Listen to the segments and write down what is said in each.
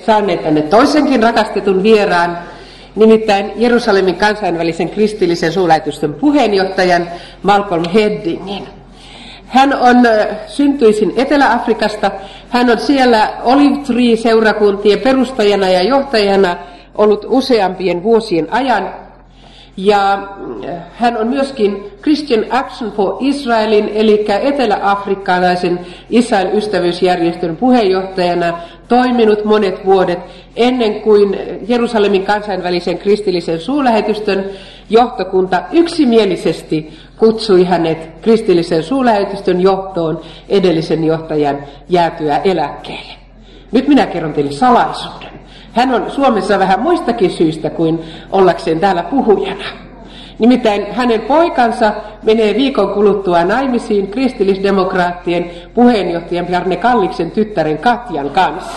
saaneet tänne toisenkin rakastetun vieraan, nimittäin Jerusalemin kansainvälisen kristillisen suurlähetystön puheenjohtajan Malcolm Heddingin. Hän on syntyisin Etelä-Afrikasta. Hän on siellä Olive Tree-seurakuntien perustajana ja johtajana ollut useampien vuosien ajan. Ja hän on myöskin Christian Action for Israelin, eli etelä-afrikkalaisen Israel-ystävyysjärjestön puheenjohtajana toiminut monet vuodet ennen kuin Jerusalemin kansainvälisen kristillisen suurlähetystön johtokunta yksimielisesti kutsui hänet kristillisen suurlähetystön johtoon edellisen johtajan jäätyä eläkkeelle. Nyt minä kerron teille salaisuuden. Hän on Suomessa vähän muistakin syistä kuin ollakseen täällä puhujana. Nimittäin hänen poikansa menee viikon kuluttua naimisiin kristillisdemokraattien puheenjohtajan Bjarne Kalliksen tyttären Katjan kanssa.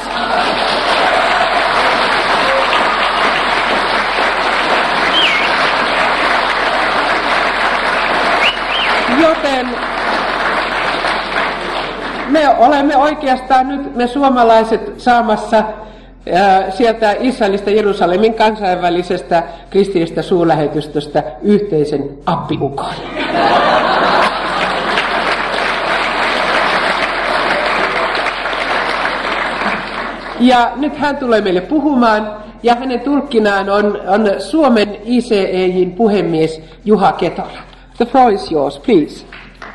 Joten me olemme oikeastaan nyt me suomalaiset saamassa sieltä Israelista Jerusalemin kansainvälisestä kristillisestä suurlähetystöstä yhteisen appiukon. Ja nyt hän tulee meille puhumaan, ja hänen tulkkinaan on Suomen ICEJ:n puhemies Juha Ketola. The floor is yours, please.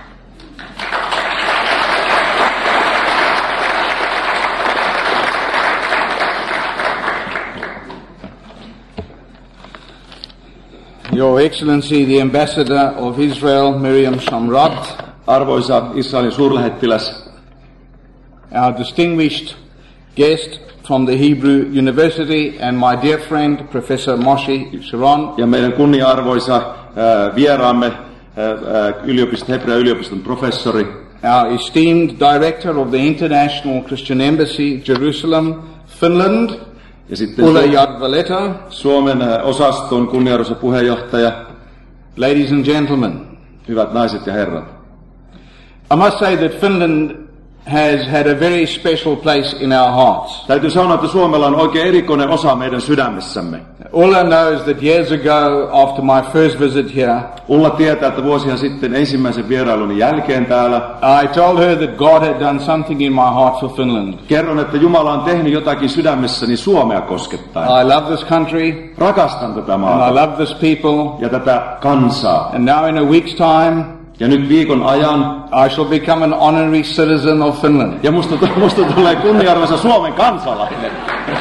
Your Excellency, the Ambassador of Israel, Miriam Shamrat, arvoisa Israelin suurlähettiläs, our distinguished guest from the Hebrew University, and my dear friend, Professor Moshe Sharon, ja meidän kunnia-arvoisa vieraamme, Hebrean yliopiston professori, our esteemed Director of the International Christian Embassy, Jerusalem, Finland, ja sitten Ulla Jadvaleta, Suomen osaston kunnia-arvoisa puheenjohtaja, ladies and gentlemen, hyvät naiset ja herrat. I must say that Finland has had a very special place in our hearts. Täytyy sanoa, että Suomella on oikein erikoinen osa meidän sydämessämme. Ulla knows that years ago, after my first visit here, Ulla tietää, että vuosia sitten ensimmäisen vierailuni jälkeen täällä, I told her that God had done something in my heart for Finland. Kerron, että Jumala on tehnyt jotakin sydämessäni Suomea koskettaen. I love this country. Rakastan tätä maata. And I love this people. Ja tätä kansaa. And now in a week's time, ja nyt viikon ajan I shall become an honorary citizen of Finland. Ja musta tulee kunnia-arvoisa Suomen kansalainen.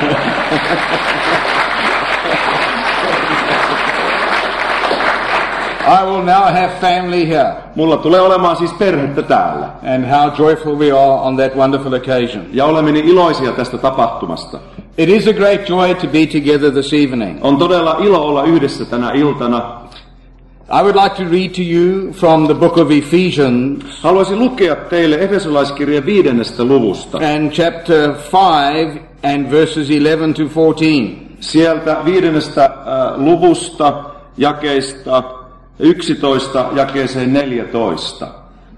I will now have family here. Mulla tulee olemaan siis perhettä täällä. And how joyful we are on that wonderful occasion. Ja olemme niin iloisia tästä tapahtumasta. It is a great joy to be together this evening. On todella ilo olla yhdessä tänä iltana. I would like to read to you from the book of Ephesians. Haluaisin lukea teille Efesolaiskirjan 5. luvusta. And chapter 5 and verses 11 to 14. Sieltä 5. luvusta jakeista 11 jakeeseen 14.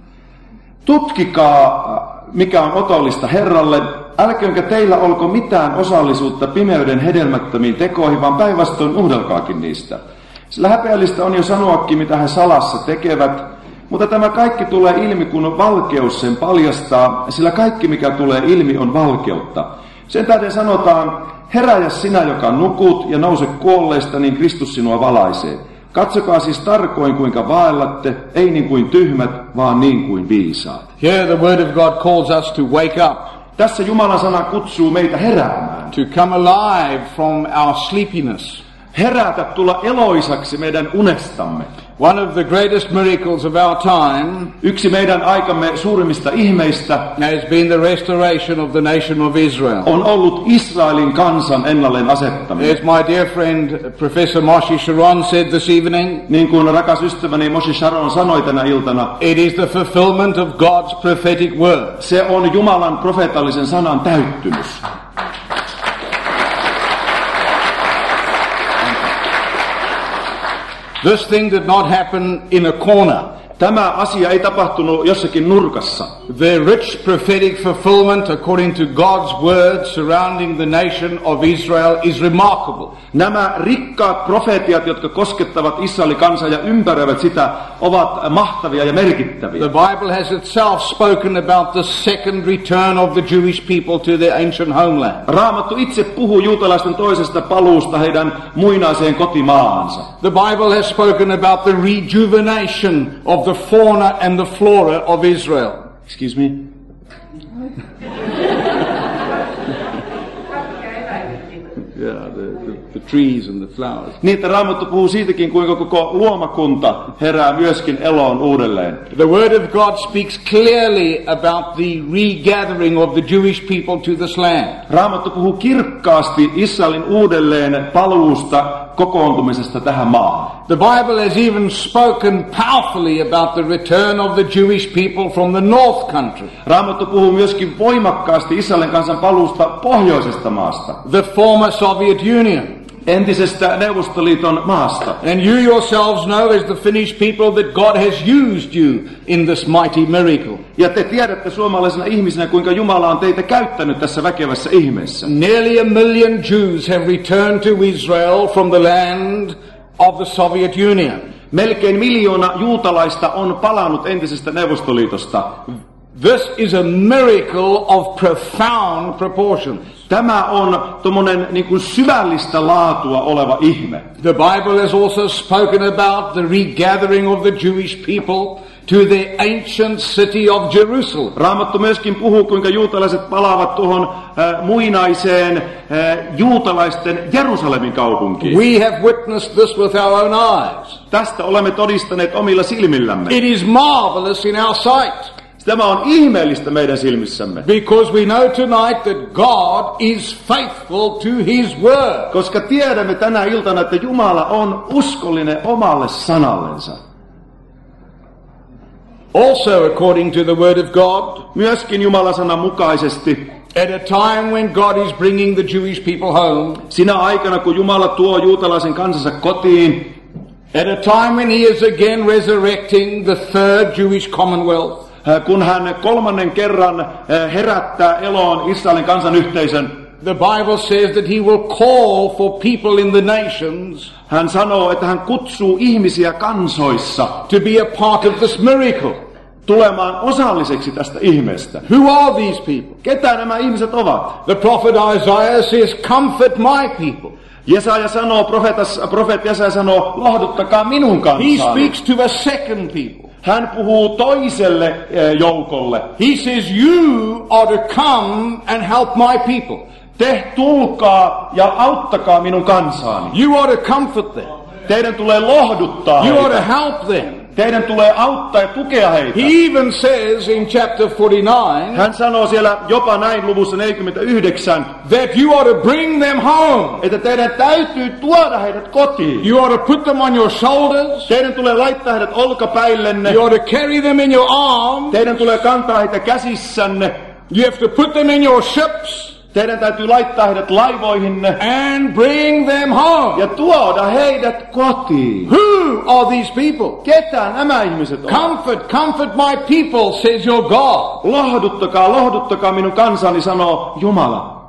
Tutkikaa, mikä on otollista Herralle. Älköönkä teillä olko mitään osallisuutta pimeyden hedelmättömiin tekoihin, vaan päinvastoin uhdelkaakin niistä. Sillä häpeällistä on jo sanoakin, mitä he salassa tekevät, mutta tämä kaikki tulee ilmi, kun valkeus sen paljastaa, sillä kaikki, mikä tulee ilmi, on valkeutta. Sen tähden sanotaan, heräjä sinä, joka nukut, ja nouse kuolleista, niin Kristus sinua valaisee. Katsokaa siis tarkoin, kuinka vaellatte, ei niin kuin tyhmät, vaan niin kuin viisaat. Here the word of God calls us to wake up. Tässä Jumalan sana kutsuu meitä heräämään. To come alive from our sleepiness. Herätä, tulla eloisaksi meidän unestamme. One of the greatest miracles of our time, yksi meidän aikamme suurimmista ihmeistä, has been the restoration of the nation of Israel. On ollut Israelin kansan ennalleen asettaminen. As my dear friend Professor Moshe Sharon said this evening, niin kuin rakas ystäväni Moshe Sharon sanoi tänä iltana, it is the fulfillment of God's prophetic word. Se on Jumalan profeetallisen sanan täyttymys. This thing did not happen in a corner. Tämä asia ei tapahtunut jossakin nurkassa. The rich prophetic fulfillment according to God's word surrounding the nation of Israel is remarkable. Nämä rikkaat profeetiat, jotka koskettavat Israelin kansaa ja ympäröivät sitä, ovat mahtavia ja merkittäviä. The Bible has itself spoken about the second return of the Jewish people to their ancient homeland. Raamattu itse puhuu juutalaisten toisesta paluusta heidän muinaiseen kotimaahansa. The Bible has spoken about the rejuvenation of the fauna and the flora of Israel. Excuse me? Yeah, the trees and the flowers. Niin, että Raamattu puhuu siitäkin, kuinka koko luomakunta herää myöskin eloon uudelleen. The Word of God speaks clearly about the regathering of the Jewish people to this land. Raamattu puhuu kirkkaasti Israelin uudelleen paluusta kokoontumisesta tähän maahan. The Bible has even spoken powerfully about the return of the Jewish people from the North Country. Raamattu puhuu myöskin voimakkaasti Israelin kansan paluusta pohjoisesta maasta. The former Soviet Union. Entisestä Neuvostoliiton maasta. And you yourselves know as the Finnish people that God has used you in this mighty miracle. Ja te tiedätte suomalaisena ihmisenä, kuinka Jumala on teitä käyttänyt tässä väkevässä ihmeessä. Nearly 1 million Jews have returned to Israel from the land of the Soviet Union. Melkein 1 miljoona juutalaista on palannut entisestä Neuvostoliitosta. This is a miracle of profound proportions. Tämä on tommonen niin kuin syvällistä laatua oleva ihme. The Bible has also spoken about the regathering of the Jewish people to the ancient city of Jerusalem. Raamattu myöskin puhuu, kuinka juutalaiset palaavat tuohon muinaiseen juutalaisten Jerusalemin kaupunkiin. We have witnessed this with our own eyes. Tästä olemme todistaneet omilla silmillämme. It is marvelous in our sight. Tämä on ihmeellistä meidän silmissämme. Because we know tonight that God is faithful to His word. Koska tiedämme tänä iltana, että Jumala on uskollinen omalle sanallensa. Also according to the word of God. Myöskin Jumalan sanan mukaisesti. At a time when God is bringing the Jewish people home. Sinä aikana, kun Jumala tuo juutalaisen kansansa kotiin. At a time when He is again resurrecting the third Jewish commonwealth. Kun hän kolmannen kerran herättää eloon Israelin kansanyhteisön. The Bible says that He will call for people in the nations. Hän sanoo, että hän kutsuu ihmisiä kansoissa to be a part of this miracle. Tulemaan osalliseksi tästä ihmeestä. Who are these people? Ketä nämä ihmiset ovat? The prophet Isaiah says, "Comfort my people." Jesaja sanoo, profeetti Jesaja sanoo, lohduttakaa minun kansaani. He speaks to a second people. Hän puhuu toiselle joukolle. He says, "You are to come and help my people." Te tulkaa ja auttakaa minun kansaani. You are to comfort them. Teidän tulee lohduttaa You heitä. are to help them. Teidän tulee auttaa ja tukea heitä. He even says in chapter 49, hän sanoo siellä jopa näin luvussa 49, that you are to bring them home. Että teidän täytyy tuoda heidät kotiin. You are to put them on your shoulders. Teidän tulee laittaa heidät olkapäillenne. You are to carry them in your arms. Teidän tulee kantaa heitä käsissänne. You have to put them in your ships. Teidän täytyy laittaa heidät laivoihinne. And bring them home. Ja tuoda heidät kotiin. Who are these people? Ketä nämä ihmiset ovat? Comfort my people, says your God. Lohduttakaa minun kansani, sanoo Jumala.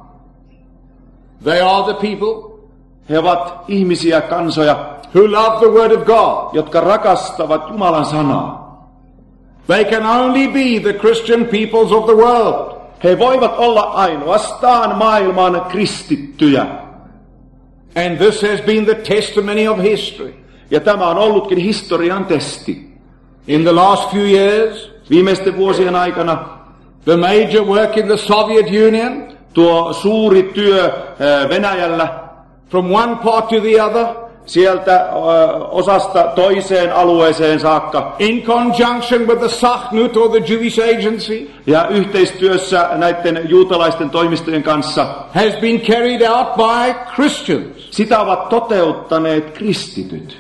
They are the people. He ovat ihmisiä, kansoja, who love the word of God. Jotka rakastavat Jumalan sanaa. They can only be the Christian peoples of the world. He voivat olla ainoastaan maailman kristittyjä. And this has been the testimony of history. Ja tämä on ollutkin historian testi. In the last few years, viimeisten vuosien aikana, the major work in the Soviet Union, tuo suuri työ Venäjällä, from one part to the other, sieltä osasta toiseen alueeseen saakka, in conjunction with the Sachnut or the Jewish Agency, ja yhteistyössä näiden juutalaisten toimistojen kanssa, has been carried out by Christians. Sitä ovat toteuttaneet kristityt.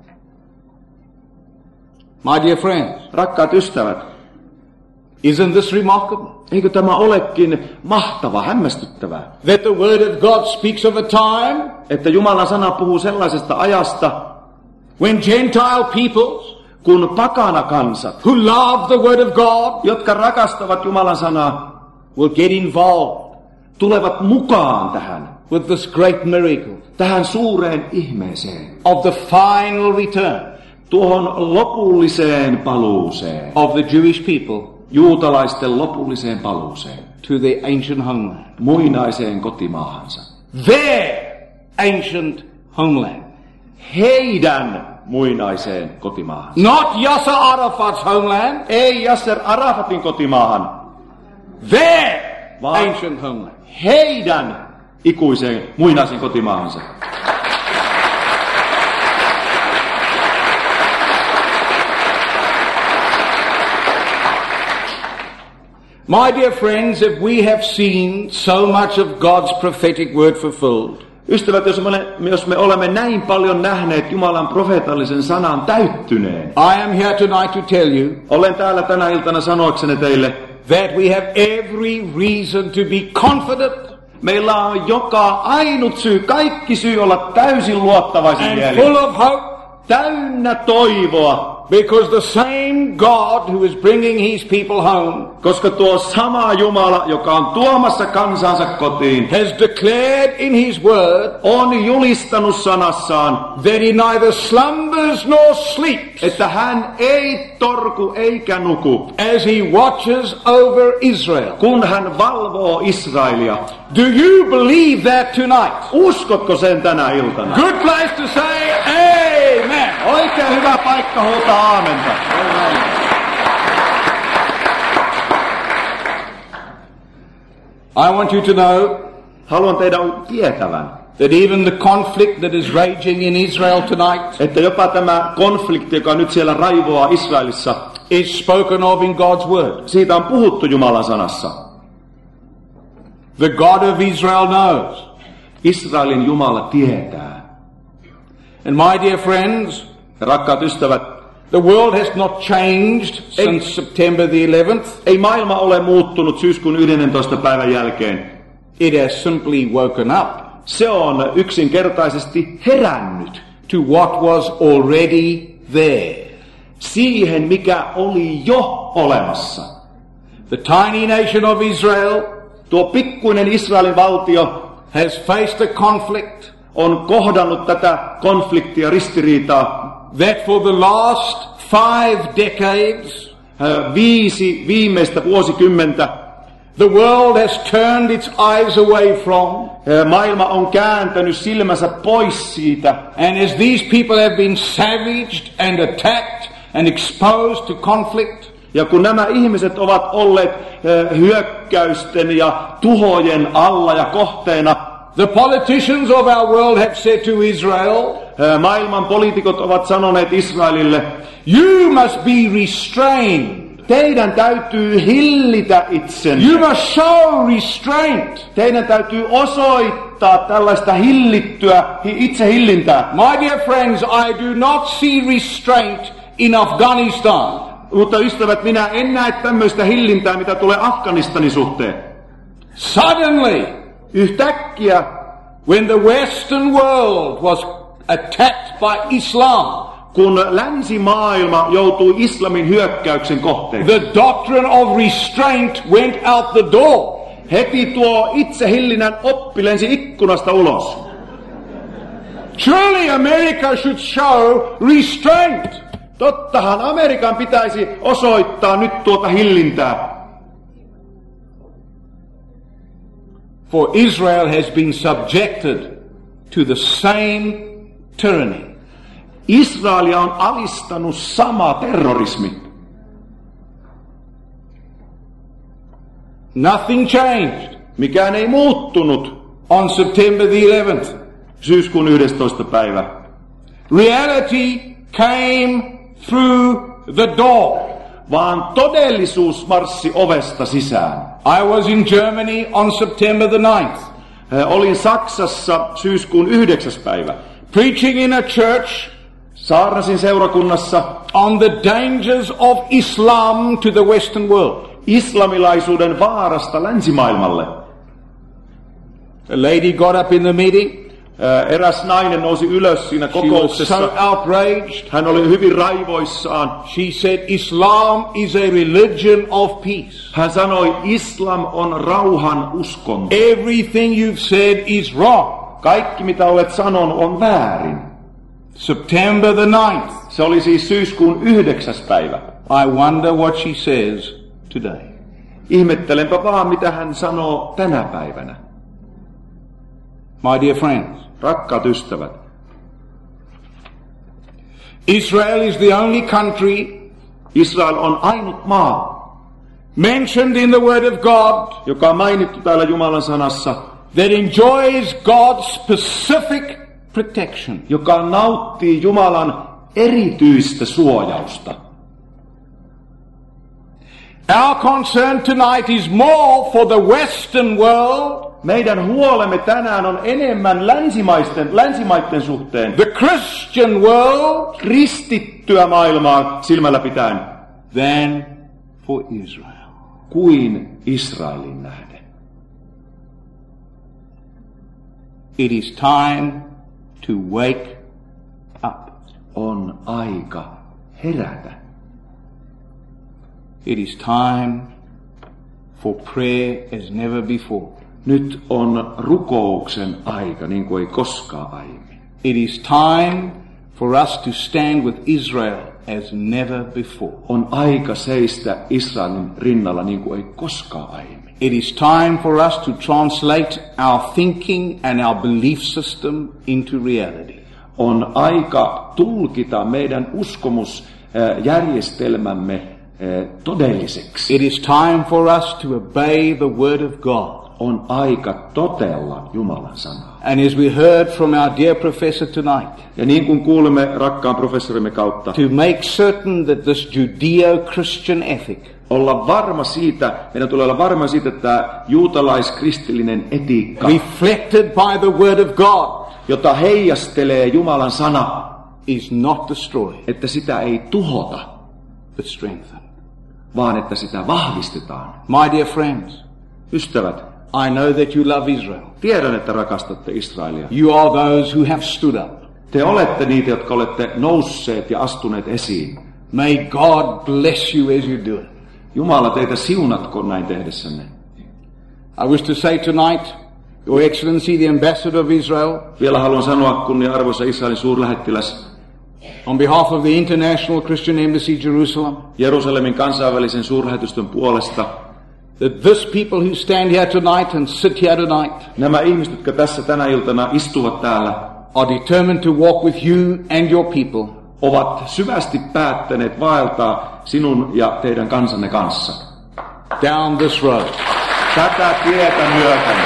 My dear friends, rakkaat ystävät, isn't this remarkable? Eikö tämä olekin mahtava, hämmästyttävää? That the word of God speaks of a time, että Jumalan sana puhuu sellaisesta ajasta, when Gentile peoples, kun pakana kansat, who love the word of God, jotka rakastavat Jumalan sanaa, will get involved tulevat mukaan tähän, with this great miracle tähän suureen ihmeeseen, of the final return tuohon lopulliseen paluuseen, of the Jewish people juutalaisten lopulliseen paluuseen, to their ancient homeland. muinaiseen kotimaahansa. Their ancient homeland. Heidän muinaiseen kotimaahansa. Not Yasser Arafat's homeland. Ei Yasser Arafatin kotimaahan, Their vaan ancient homeland. heidän ikuiseen muinaiseen kotimaahansa. My dear friends, if we have seen so much of God's prophetic word fulfilled, Ystävät, jos me olemme näin paljon nähneet Jumalan profeetallisen sanan täyttyneen, I am here tonight to tell you olen täällä tänä iltana sanoakseni teille, that we have every reason to be confident meillä on joka ainut syy, kaikki syy olla täysin luottavaisin and mielin, full of hope, täynnä toivoa, because the same God who is bringing his people home koska tuo sama Jumala, joka on tuomassa kansansa kotiin, has declared in his word on julistanut sanassaan, that he neither slumbers nor sleeps että hän ei torku eikä nuku, as he watches over Israel. kun hän valvoo Israelia. Do you believe that tonight? Uskotko sen tänä iltana? Good place to say amen. Oikein hyvä paikka huutaa aamenta. I want you to know Haluan teidän tietävän, that even the conflict that is raging in Israel tonight että jopa tämä konflikti, joka nyt siellä raivoaa Israelissa, is spoken of in God's word. siitä on puhuttu Jumalan sanassa. The God of Israel knows. Israelin Jumala tietää. And my dear friends, Rakkaat ystävät, the world has not changed since September the 11th. ei maailma ole muuttunut syyskuun 11. päivän jälkeen. It has simply woken up Se on yksinkertaisesti herännyt to what was already there. siihen, mikä oli jo olemassa. The tiny nation of Israel Tuo pikkuinen Israelin valtio has faced a conflict on kohdannut tätä konfliktia, ristiriitaa, that for the last 5 decades 5 viimeistä vuosikymmentä the world has turned its eyes away from. maailma on kääntänyt silmänsä pois siitä. And as these people have been savaged and attacked and exposed to conflict, Ja kun nämä ihmiset ovat olleet hyökkäysten ja tuhojen alla ja kohteena, the politicians of our world have said to Israel, maailman poliitikot ovat sanoneet Israelille, you must be restrained. teidän täytyy hillitä itsenne. You must show restraint. Teidän täytyy osoittaa tällaista hillittyä itsehillintää. My dear friends, I do not see restraint in Afghanistan. Mutta ystävät, minä en näe tämmöistä hillintää, mitä tulee Afganistanin suhteen. Suddenly, Yhtäkkiä, when the Western world was attacked by Islam, kun länsimaailma joutui islamin hyökkäyksen kohteeksi, the doctrine of restraint went out the door. heti tuo itsehillinnän oppi lensi ikkunasta ulos. Surely America should show restraint. Tottahan Amerikan pitäisi osoittaa nyt tuota hillintää. For Israel has been subjected to the same tyranny. Israelia on alistanut sama terrorismi. Nothing changed Mikään ei muuttunut on September the 11th. syyskuun 11. päivä. Reality came through the door. Vaan todellisuus marssi ovesta sisään. I was in Germany on September the 9th, Olin Saksassa syyskuun 9. päivä. preaching in a church Saarnasin seurakunnassa on the dangers of Islam to the Western world. islamilaisuuden vaarasta länsimaailmalle. A lady got up in the meeting Eräs nainen nousi ylös siinä She was kokouksessa. so outraged. Hän oli hyvin raivoissaan. She said, Islam is a religion of peace. Hän sanoi, islam on rauhan uskonto. Everything you've said is wrong. Kaikki mitä olet sanonut on väärin. September the 9th. Se oli siis syyskuun 9. päivä. I wonder what she says today. Ihmettelenpä vaan, mitä hän sanoo tänä päivänä. My dear friends, Rakkaat ystävät, Israel is the only country Israel on ainut maa, mentioned in the Word of God joka on mainittu täällä Jumalan sanassa, that enjoys God's specific protection. joka nauttii Jumalan erityistä suojausta. Our concern tonight is more for the Western world, Meidän huolemme tänään on enemmän länsimaiden suhteen, the Christian world, kristittyä maailmaa silmällä pitäen, than for Israel. kuin Israelin nähden. It is time to wake up. On aika herätä. It is time for prayer as never before. Nyt on rukouksen aika, niin kuin ei koskaan aiemmin. It is time for us to stand with Israel as never before. On aika seistä Israelin rinnalla, niin kuin ei koskaan aiemmin. It is time for us to translate our thinking and our belief system into reality. On aika tulkita meidän uskomusjärjestelmämme todelliseksi. It is time for us to obey the word of God. On aika totella Jumalan sanaa. And as we heard from our dear professor tonight, Ja niin kuin kuulemme rakkaan professorimme kautta, to make certain that this Judeo-Christian ethic olla varma siitä, meidän tulee olla varma siitä, että juutalaiskristillinen etiikka, reflected by the word of God, jota heijastelee Jumalan sana, is not destroyed, että sitä ei tuhota, but strengthened. vaan että sitä vahvistetaan. My dear friends, Ystävät, I know that you love Israel. tiedän, että rakastatte Israelia. You are those who have stood up. Te olette niitä, jotka olette nousseet ja astuneet esiin. May God bless you as you do it. Jumala teitä siunatkoon näin tehdessänne. I wish to say tonight, Your Excellency, the Ambassador of Israel, Vielä haluan sanoa, kunnia-arvoisa Israelin suurlähettiläs, on behalf of the International Christian Embassy Jerusalem, Jerusalemin kansainvälisen suurlähetystön puolesta, that this people who stand here tonight and sit here tonight nämä ihmiset, jotka tässä tänä iltana istuvat täällä, are determined to walk with you and your people ovat syvästi päättäneet vaeltaa sinun ja teidän kansanne kanssa. down this road. Tätä tietä myöten.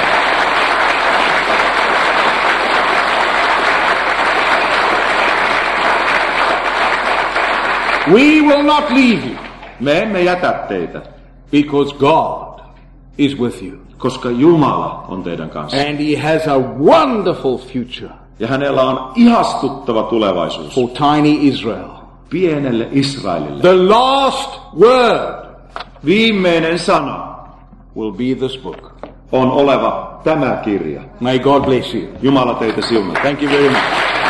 We will not leave you Me emme jätä teitä, because God is with you. koska Jumala on teidän kanssa. And He has a wonderful future Ja hänellä on ihastuttava tulevaisuus for tiny Israel. pienelle Israelille. The last word Viimeinen sana will be this book. on oleva tämä kirja. May God bless you. Jumala teitä siunaa. Thank you very much.